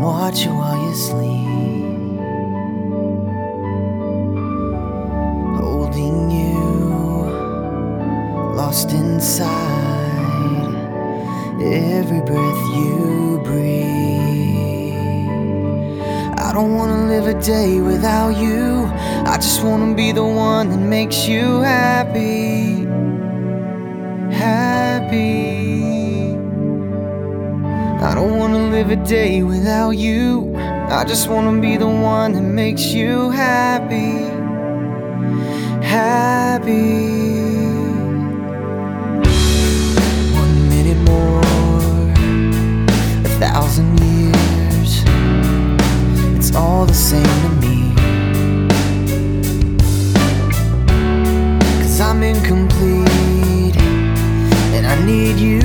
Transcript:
watch you while you sleep, holding you, lost inside every breath you breathe. I don't wanna live a day without you. I just wanna be the one that makes you happy, happy. I don't wanna live a day without you. I just wanna be the one that makes you happy, happy. 1 minute more, 1,000 years, it's all the same to me. 'Cause I'm incomplete and I need you